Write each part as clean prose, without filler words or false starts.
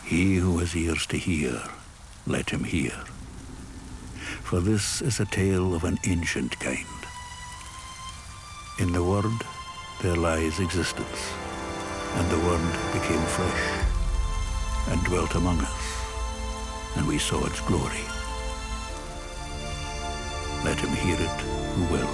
He who has ears to hear, let him hear. For this is a tale of an ancient kind. In the Word there lies existence, and the Word became flesh and dwelt among us, and we saw its glory. Let him hear it who will.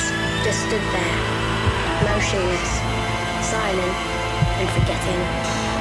Stood there, motionless, silent, and forgetting.